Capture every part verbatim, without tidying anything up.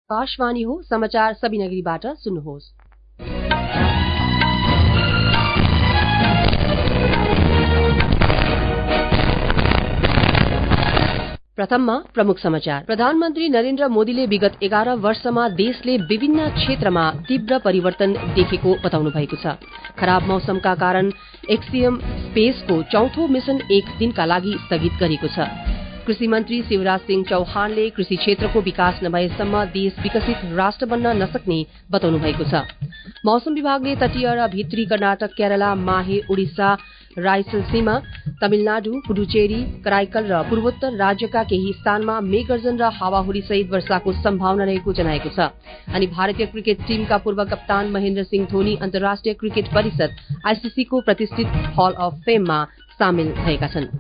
आकाशवाणी हो समाचार सबीनगरीबाट सुन्नुहोस्। प्रथममा प्रमुख समाचार। प्रधानमन्त्री नरेन्द्र मोदीले विगत एघार वर्षमा देशले विभिन्न क्षेत्रमा तीव्र परिवर्तन देखेको बताउनु भएको छ। खराब मौसमका कारण एक्सियम स्पेसको चौथो मिशन एक दिनका लागि स्थगित गरिएको छ। कृषि मन्त्री शिवराज सिंह चौहानले कृषि क्षेत्रको विकास नभएसम्म देश विकसित राष्ट्र बन्न नसक्ने बताउनु भएको छ। मौसम विभागले तटीय र भित्री कर्नाटक, केरला, माहे, उडिसा, रायलसीमा, तमिलनाडु, पुडुचेरी, कराइकल र पूर्वोत्तर राज्यका केही स्थानमा मेघगर्जन र हावाहुरी सहित वर्षाको सम्भावना रहेको जनाएको छ। अनि भारतीय क्रिकेट टीमका पूर्व कप्तान महेन्द्र सिंह धोनी अन्तर्राष्ट्रिय क्रिकेट परिषद आईसीसीको प्रतिष्ठित हल अफ फेममा सामेल भएका छन्।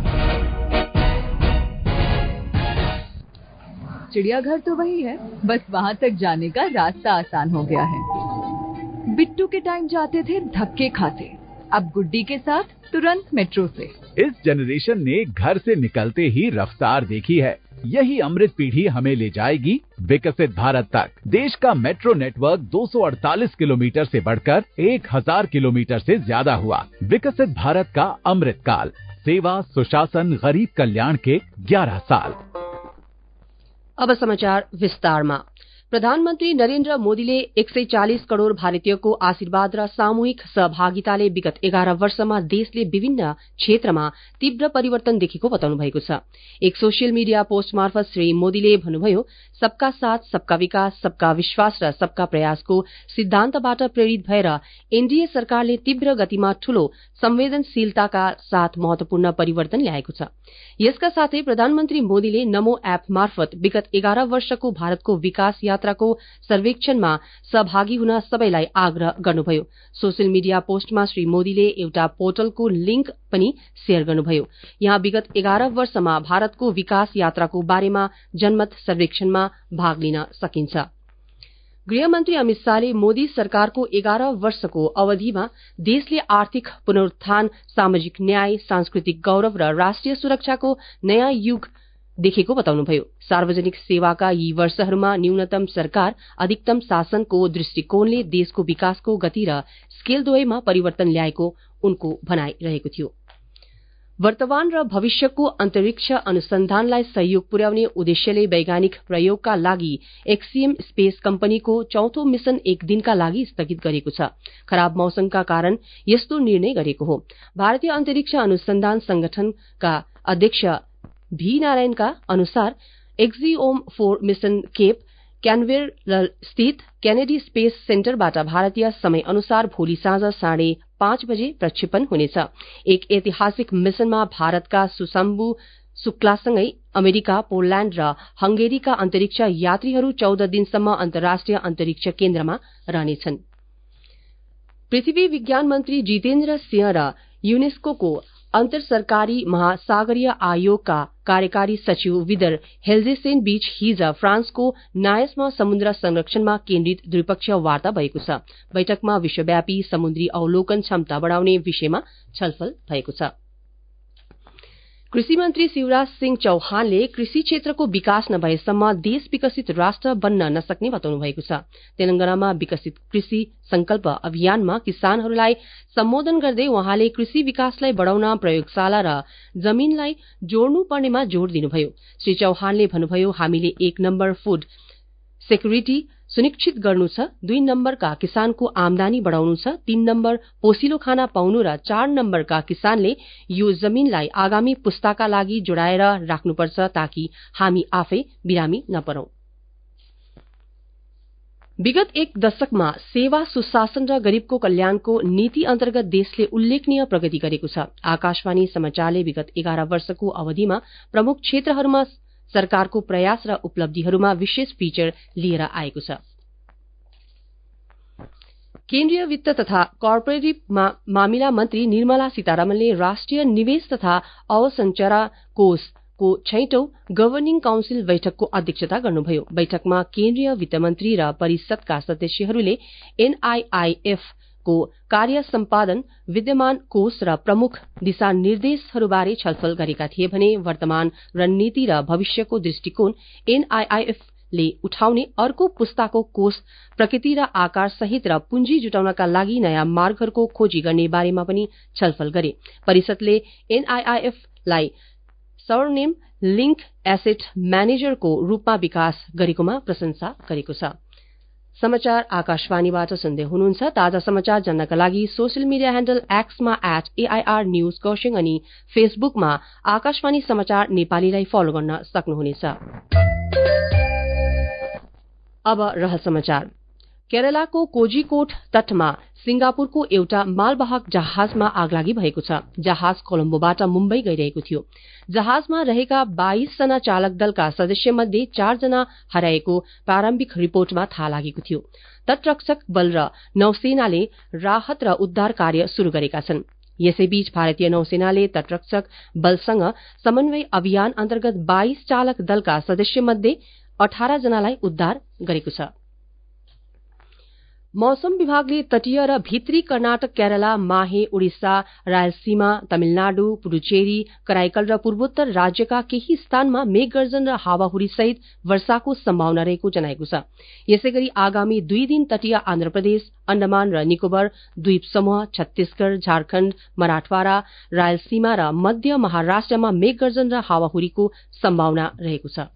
चिड़ियाघर तो वही है, बस वहाँ तक जाने का रास्ता आसान हो गया है। बिट्टू के टाइम जाते थे धक्के खाते, अब गुड्डी के साथ तुरंत मेट्रो से। इस जनरेशन ने घर से निकलते ही रफ्तार देखी है। यही अमृत पीढ़ी हमें ले जाएगी विकसित भारत तक। देश का मेट्रो नेटवर्क दो सौ अड़तालीस किलोमीटर से बढ़कर एक हजार किलोमीटर से ज्यादा हुआ। विकसित भारत का अमृत काल, सेवा, सुशासन, गरीब कल्याण के ग्यारह साल। अब समाचार विस्तारमा। प्रधानमन्त्री नरेन्द्र मोदीले एक सय चालिस करोड़ भारतीयको आशीर्वाद र सामूहिक सहभागिताले विगत एघार वर्षमा देशले विभिन्न क्षेत्रमा तीव्र परिवर्तन देखेको बताउनु भएको छ। एक सोसियल मीडिया पोस्ट मार्फत श्री मोदीले भन्नुभयो, सबका साथ, सबका विकास, सबका विश्वास र सबका प्रयासको सिद्धान्तबाट प्रेरित भएर एनडीए सरकारले तीव्र गतिमा ठूलो संवेदनशीलताका साथ महत्वपूर्ण परिवर्तन ल्याएको छ। यसका साथै प्रधानमन्त्री मोदीले नमो एप मार्फत विगत एघार वर्षको भारतको विकास यात्राको सर्वेक्षणमा सहभागी हुन सबैलाई आग्रह गर्नुभयो। सोसियल मीडिया पोस्टमा श्री मोदीले एउटा पोर्टलको लिंक पनि शेयर गर्नुभयो। यहाँ विगत एघार वर्षमा भारतको विकास यात्राको बारेमा जनमत सर्वेक्षणमा भाग लिन सकिन्छ। गृहमन्त्री अमित शाहले मोदी सरकारको एघार वर्षको अवधिमा देशले आर्थिक पुनरुत्थान, सामाजिक न्याय, सांस्कृतिक गौरव र राष्ट्रिय सुरक्षाको नयाँ युग देखेको बताउनुभयो। सार्वजनिक सेवाका यी वर्षहरूमा न्यूनतम सरकार, अधिकतम शासनको दृष्टिकोणले देशको विकासको गति र स्केल दुवैमा परिवर्तन ल्याएको उनको भनाइ रहेको थियो। वर्तमान र भविष्यको अन्तरिक्ष अनुसन्धानलाई सहयोग पुर्याउने उद्देश्यले वैज्ञानिक प्रयोगका लागि एक्सियम स्पेस कम्पनीको चौथो मिशन एक दिनका लागि स्थगित गरेको छ। खराब मौसमका कारण यस्तो निर्णय गरेको हो। भारतीय अन्तरिक्ष अनुसन्धान संगठनका अध्यक्ष भी नारायणका अनुसार Axiom four mission Cape Canaveral स्थित केनेडी स्पेस सेन्टरबाट भारतीय समय अनुसार भोलि साँझ साढे पाँच बजे प्रक्षेपण हुनेछ। एक ऐतिहासिक मिशनमा भारतका सुशम्भु शुक्लासँगै अमेरिका, पोल्याण्ड र हंगेरीका अन्तरिक्ष यात्रीहरू चौध दिनसम्म अन्तर्राष्ट्रिय अन्तरिक्ष केन्द्रमा रहनेछन्। पृथ्वी विज्ञान मन्त्री जितेन्द्र सिंह र युनेस्को अन्तर सरकारी महासागरीय आयोगका कार्यकारी सचिव विदर हेल्जेसेन बीच हिज फ्रान्सको नायसमा समुद्र संरक्षणमा केन्द्रित द्विपक्षीय वार्ता भएको छ। बैठकमा विश्वव्यापी समुद्री अवलोकन क्षमता बढ़ाउने विषयमा छलफल भएको छ। कृषि मन्त्री शिवराज सिंह चौहानले कृषि क्षेत्रको विकास नभएसम्म देश विकसित राष्ट्र बन्न नसक्ने बताउनु भएको छ। तेलंगानामा विकसित कृषि संकल्प अभियानमा किसानहरूलाई सम्बोधन गर्दै उहाँले कृषि विकासलाई बढ़ाउन प्रयोगशाला र जमीनलाई जोड्नु पर्नेमा जोड़ दिनुभयो। श्री चौहानले भन्नुभयो, हामीले एक नम्बर फूड सेक्युरिटी सुनिश्चित गर्नु छ, दुई नम्बरका किसानको आमदानी बढ़ाउनु छ, तीन नम्बर पोसिलो खाना पाउनु र चार नम्बरका किसानले यो जमीनलाई आगामी पुस्ताका लागि जोडाएर राख्नुपर्छ ताकि हामी आफै बिरामी नपरौं। विगत एक दशकमा सेवा, सुशासन र गरीबको कल्याणको नीति अन्तर्गत देशले उल्लेखनीय प्रगति गरेको छ। आकाशवाणी समाचारले विगत एघार वर्षको अवधिमा प्रमुख क्षेत्रहरूमा सरकारको प्रयास र उपलब्धिहरूमा विशेष फीचर लिएर आएको छ। केन्द्रीय वित्त तथा कर्पोरेट मामिला मन्त्री निर्मला सीतारमणले राष्ट्रिय निवेश तथा अवसंरचना कोषको छैटौं गभर्निङ काउन्सिल बैठकको अध्यक्षता गर्नुभयो। बैठकमा केन्द्रीय वित्त मन्त्री र परिषदका सदस्यहरूले एनआईआईएफ को कार्य सम्पादन, विद्यमान कोष र प्रमुख दिशानिर्देशहरूबारे छलफल गरेका थिए भने वर्तमान रणनीति र भविष्यको दृष्टिकोण एनआईआईएफ ले उठाउने अर्को पुस्ताको कोष प्रकृति र आकार सहित र पुँजी जुटाउनका लागि नयाँ मार्गहरूको खोजी गर्ने बारेमा पनि छलफल गरे। परिषदले एनआईआईएफ लाई सरनेम लिंक एसेट म्यानेजरको रूपमा विकास गरेकोमा प्रशंसा गरेको छ। समाचार आकाशवाणीबाट सुन्दै हुनुहुन्छ। ताजा समाचार जान्नका लागि सोशल मिडिया ह्यान्डल एक्समा एट एआईआर न्यूज खरसाङ अनि फेसबुकमा आकाशवाणी समाचार नेपालीलाई फलो गर्न सक्नुहुनेछ। अब रहल समाचार। केरलाको कोजिकोड तटमा सिंगापुरको एउटा मालवाहक जहाजमा आगलागी भएको छ। जहाज कोलम्बोबाट मुम्बई गइरहेको थियो। जहाजमा रहेका बाइस जना चालक दलका सदस्य मध्ये चार जना हराएको प्रारम्भिक रिपोर्टमा थाहा लागेको थियो। तटरक्षक बल र नौसेनाले राहत र उद्धार कार्य शुरू गरेका छन्। यसैबीच भारतीय नौसेनाले तटरक्षक बलसँग समन्वय अभियान अन्तर्गत बाइस चालक दलका सदस्य मध्ये अठार जनालाई उद्धार गरेको छ। मौसम विभागले तटीय र भित्री कर्नाटक, केरला, माहे, उड़िसा, रायलसीमा, तमिलनाडु, पुडुचेरी, कराईकल र पूर्वोत्तर राज्यका केही स्थानमा मेघगर्जन र हावाहुरी सहित वर्षाको सम्भावना रहेको जनाएको छ। यसैगरी आगामी दुई दिन तटीय आन्ध्र प्रदेश, अण्डमान र निकोबर द्वीप समूह, छत्तीसगढ़, झारखण्ड, मराठवाड़ा, रायलसीमा र मध्य महाराष्ट्रमा मेघगर्जन र हावाहुरीको सम्भावना रहेको छ।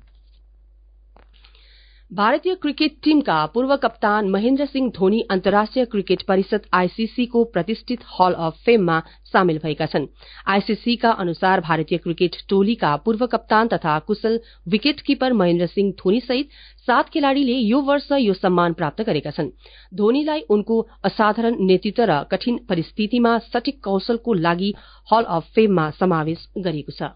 भारतीय क्रिकेट टीमका पूर्व कप्तान महेन्द्र सिंह धोनी अन्तर्राष्ट्रिय क्रिकेट परिषद आईसीसी को प्रतिष्ठित हल अफ फेममा सामेल भएका छन्। आईसीसी का अनुसार भारतीय क्रिकेट टोलीका पूर्व कप्तान तथा कुशल विकेट किपर महेन्द्र सिंह धोनी सहित सात खेलाड़ीले यो वर्ष यो सम्मान प्राप्त गरेका छन्। धोनीलाई उनको असाधारण नेतृत्व र कठिन परिस्थितिमा सटीक कौशलको लागि हल अफ फेममा समावेश गरिएको छ।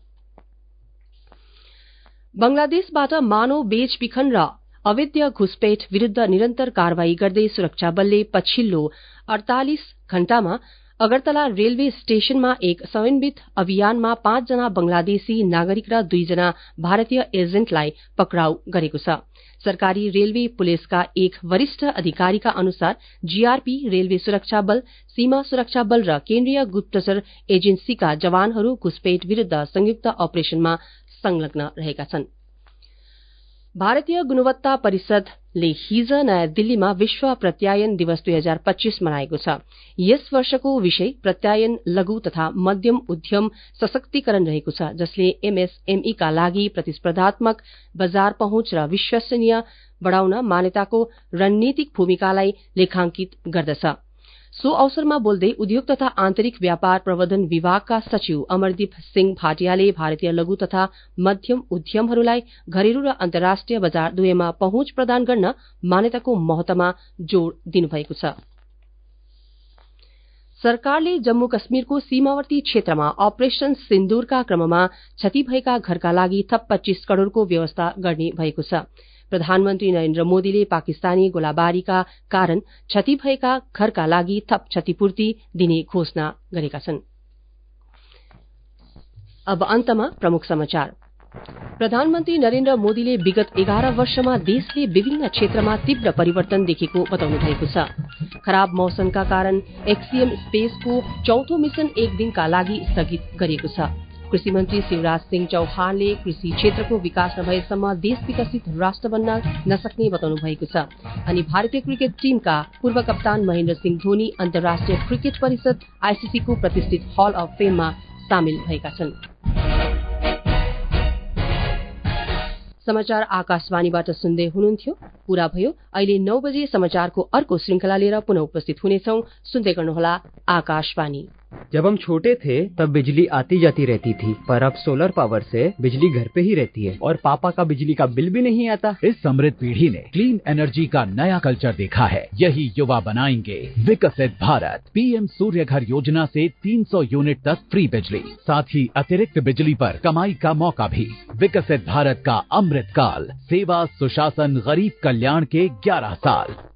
बंगलादेशबाट मानव बेचबिखन र अवैध घुसपैठ विरूद्ध निरन्तर कारवाही गर्दै सुरक्षा बलले पछिल्लो अड़तालीस घण्टामा अगरतला रेलवे स्टेशनमा एक समन्वित अभियानमा पाँच जना बंगलादेशी नागरिक र दुईजना भारतीय एजेन्टलाई पक्राउ गरेको छ। सरकारी रेलवे पुलिसका एक वरिष्ठ अधिकारीका अनुसार जीआरपी, रेलवे सुरक्षा बल, सीमा सुरक्षा बल र केन्द्रीय गुप्तचर एजेन्सीका जवानहरू घुसपैठ विरूद्ध संयुक्त अपरेशनमा संलग्न रहेका छन्। भारतीय गुणवत्ता परिषदले हिज नयाँ दिल्लीमा विश्व प्रत्यायन दिवस दुई हजार पच्चीस मनाएको छ। यस वर्षको विषय प्रत्यायन लघु तथा मध्यम उद्यम सशक्तिकरण रहेको छ, जसले एमएसएमई का लागि प्रतिस्पर्धात्मक बजार पहुँच र विश्वसनीय बढ़ाउन मान्यताको रणनीतिक भूमिकालाई लेखांकित गर्दछ। सो अवसरमा बोल्दै उद्योग तथा आन्तरिक व्यापार प्रवर्धन विभागका सचिव अमरदीप सिंह भाटियाले भारतीय लघु तथा मध्यम उद्यमहरूलाई घरेलु र अन्तर्राष्ट्रिय बजार दुवैमा पहुँच प्रदान गर्न मान्यताको महत्वमा जोड़ दिनुभएको छ। सरकारले जम्मू कश्मीरको सीमावर्ती क्षेत्रमा अपरेशन सिन्दूरका क्रममा क्षति भएका घरका लागि थप पच्चीस करोड़को व्यवस्था गर्ने भएको छ। प्रधानमन्त्री नरेन्द्र मोदीले पाकिस्तानी गोलाबारीका कारण क्षति भएका घरका लागि थप क्षतिपूर्ति दिने घोषणा गरेका छन्। अब अन्तमा प्रमुख समाचार। प्रधानमन्त्री नरेन्द्र मोदीले विगत एघार वर्षमा देशले विभिन्न क्षेत्रमा तीव्र परिवर्तन देखेको बताउनु भएको छ। खराब मौसमका कारण एक्सियम स्पेसको चौथो मिशन एक दिनका लागि स्थगित गरिएको छ। कृषि मन्त्री शिवराज सिंह चौहानले कृषि क्षेत्रको विकास नभएसम्म देश विकसित राष्ट्र बन्न नसक्ने बताउनु भएको छ। अनि भारतीय क्रिकेट टीमका पूर्व कप्तान महेन्द्र सिंह धोनी अन्तर्राष्ट्रिय क्रिकेट परिषद आईसीसी को प्रतिष्ठित हल अफ फेममा सामेल भएका छन्। समाचार आकाशवाणीबाट सुन्दै हुनुहुन्थ्यो। पूरा भयो। अहिले नौ बजे समाचारको अर्को श्रृंखला लिएर पुनः उपस्थित हुनेछौं। सुन्दै गर्नुहोला आकाशवाणी। जब हम छोटे थे तब बिजली आती जाती रहती थी, पर अब सोलर पावर से बिजली घर पे ही रहती है और पापा का बिजली का बिल भी नहीं आता। इस समृद्ध पीढ़ी ने क्लीन एनर्जी का नया कल्चर देखा है। यही युवा बनाएंगे विकसित भारत। पीएम सूर्य घर योजना से तीन सौ यूनिट तक फ्री बिजली, साथ ही अतिरिक्त बिजली पर कमाई का मौका भी। विकसित भारत का अमृत काल, सेवा, सुशासन, गरीब कल्याण के ग्यारह साल।